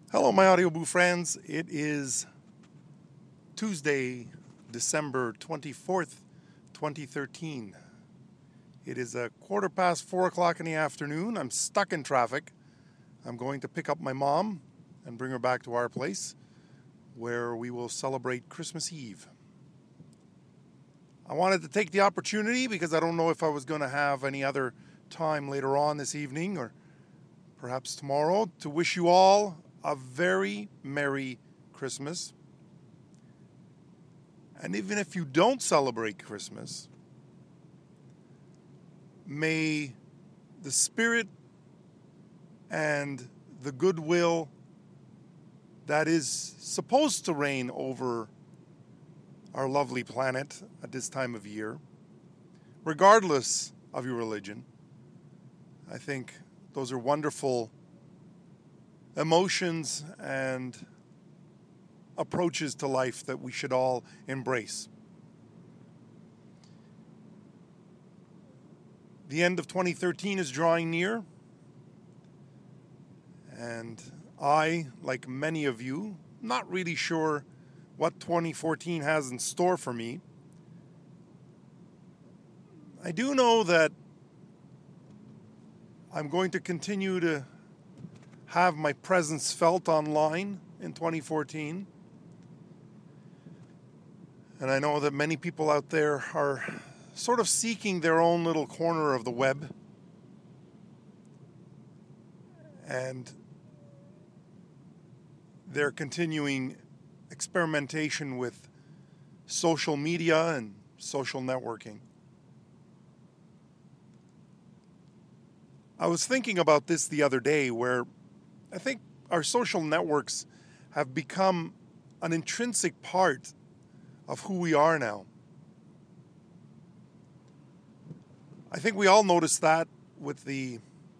Hello, my Audio Boo friends. It is Tuesday, December 24th, 2013. It is a quarter past 4 o'clock in the afternoon. I'm stuck in traffic. I'm going to pick up my mom and bring her back to our place where we will celebrate Christmas Eve. I wanted to take the opportunity because I don't know if I was going to have any other time later on this evening or perhaps tomorrow to wish you all a very Merry Christmas. And even if you don't celebrate Christmas, may the spirit and the goodwill that is supposed to reign over our lovely planet at this time of year, regardless of your religion, I think those are wonderful emotions and approaches to life that we should all embrace. The end of 2013 is drawing near, and I, like many of you, not really sure what 2014 has in store for me. I do know that I'm going to continue to have my presence felt online in 2014. And I know that many people out there are sort of seeking their own little corner of the web. And they're continuing experimentation with social media and social networking. I was thinking about this the other day where I think our social networks have become an intrinsic part of who we are now. I think we all noticed that with the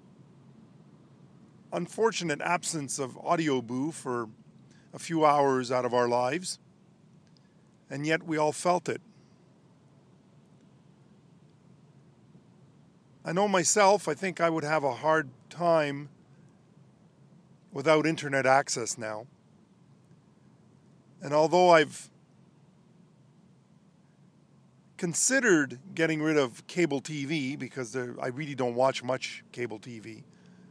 unfortunate absence of Audio Boo for a few hours out of our lives, and yet we all felt it. I know myself, I think I would have a hard time without internet access now. And although I've considered getting rid of cable TV because I really don't watch much cable TV,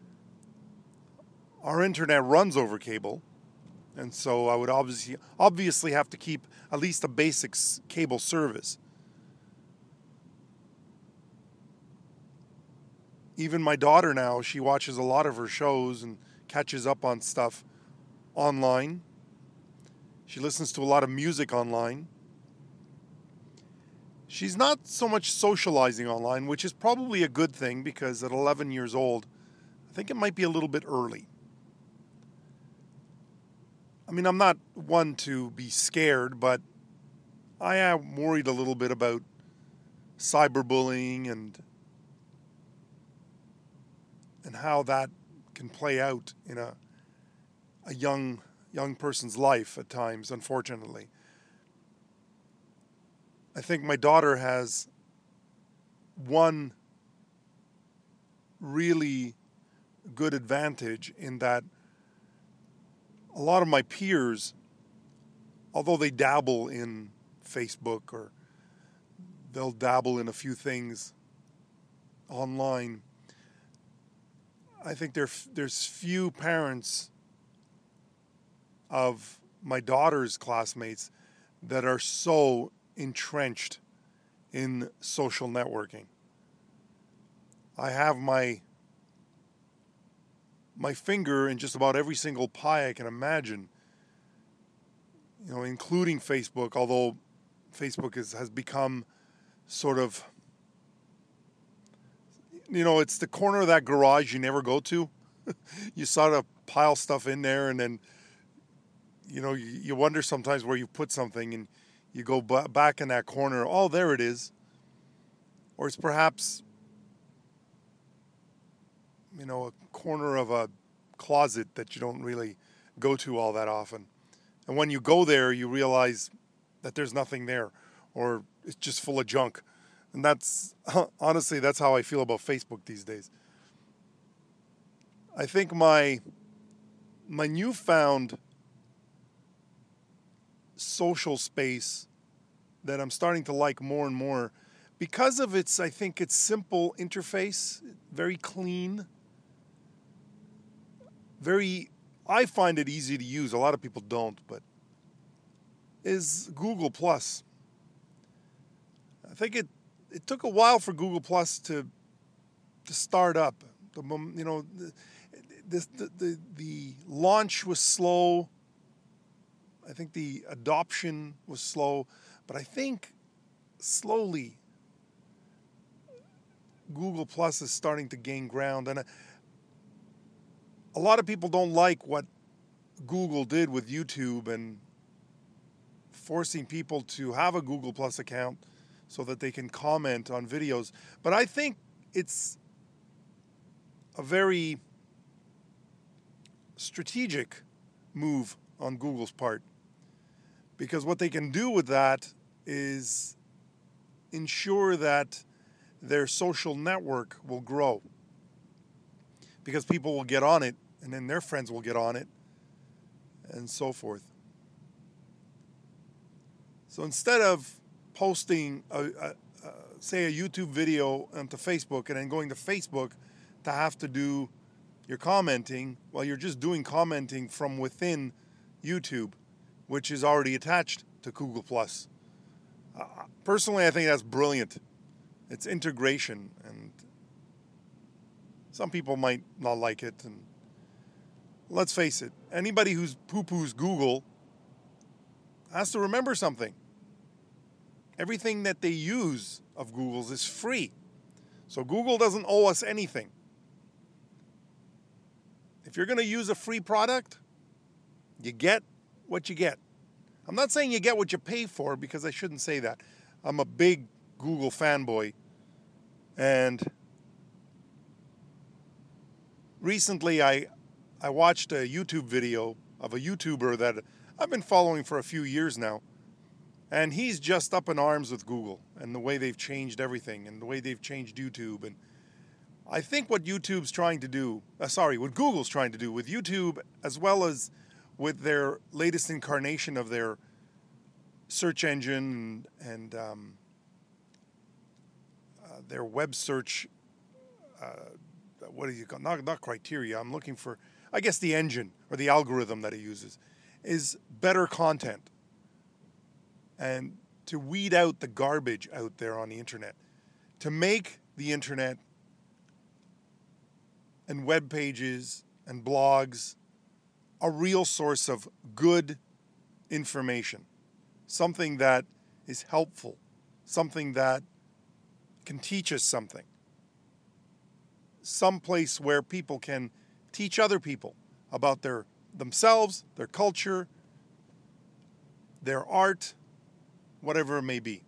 our internet runs over cable, and so I would obviously have to keep at least a basic cable service. Even my daughter now, she watches a lot of her shows and catches up on stuff online. She listens to a lot of music online. She's not so much socializing online, which is probably a good thing because at 11 years old, I think it might be a little bit early. I mean, I'm not one to be scared, but I am worried a little bit about cyberbullying and how that can play out in a young person's life at times, unfortunately. I think my daughter has one really good advantage in that a lot of my peers, although they dabble in Facebook or they'll dabble in a few things online, I think there's few parents of my daughter's classmates that are so entrenched in social networking. I have my finger in just about every single pie I can imagine, including Facebook, although Facebook has become sort of, it's the corner of that garage you never go to. You sort of pile stuff in there, and then, you wonder sometimes where you put something, and you go back in that corner. Oh, there it is. Or it's perhaps, a corner of a closet that you don't really go to all that often. And when you go there, you realize that there's nothing there, or it's just full of junk. And honestly, that's how I feel about Facebook these days. I think my my newfound social space that I'm starting to like more and more because of its, I think, its simple interface, very clean, I find it easy to use. A lot of people don't, but is Google Plus. I think it took a while for Google Plus to start up. The launch was slow. I think the adoption was slow, but I think slowly Google Plus is starting to gain ground. And a lot of people don't like what Google did with YouTube and forcing people to have a Google Plus account so that they can comment on videos. But I think it's a very strategic move on Google's part, because what they can do with that is ensure that their social network will grow, because people will get on it and then their friends will get on it and so forth. So instead of posting say a YouTube video onto Facebook and then going to Facebook to have to do your commenting, well, you're just doing commenting from within YouTube, which is already attached to Google Plus. Personally, I think that's brilliant. It's integration, and some people might not like it. And let's face it, anybody who's poo-poos Google has to remember something. Everything that they use of Google's is free. So Google doesn't owe us anything. If you're going to use a free product, you get what you get. I'm not saying you get what you pay for, because I shouldn't say that. I'm a big Google fanboy. And recently I watched a YouTube video of a YouTuber that I've been following for a few years now. And he's just up in arms with Google and the way they've changed everything and the way they've changed YouTube. And I think what what Google's trying to do with YouTube, as well as with their latest incarnation of their search engine and their web search, what do you call, not criteria, I'm looking for, I guess the engine or the algorithm that it uses, is better content. And to weed out the garbage out there on the internet, to make the internet and web pages and blogs a real source of good information, something that is helpful, something that can teach us something, some place where people can teach other people about themselves, their culture, their art, whatever it may be.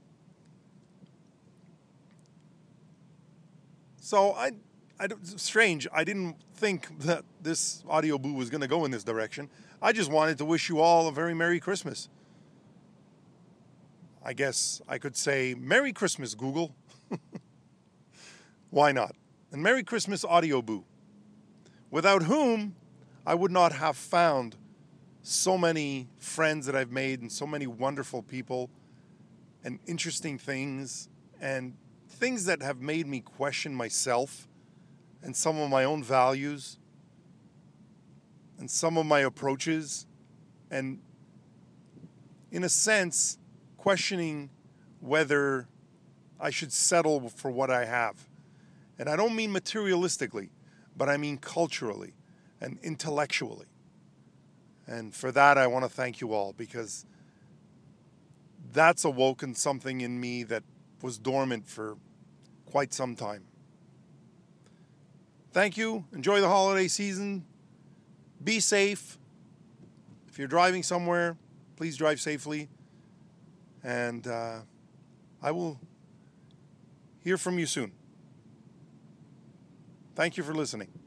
So strange, I didn't think that this audio boo was going to go in this direction. I just wanted to wish you all a very Merry Christmas. I guess I could say Merry Christmas, Google. Why not? And Merry Christmas, audio boo, without whom I would not have found so many friends that I've made and so many wonderful people and interesting things and things that have made me question myself and some of my own values and some of my approaches, and in a sense, questioning whether I should settle for what I have. And I don't mean materialistically, but I mean culturally and intellectually. And for that, I want to thank you all, because that's awoken something in me that was dormant for quite some time. Thank you. Enjoy the holiday season. Be safe. If you're driving somewhere, please drive safely. And I will hear from you soon. Thank you for listening.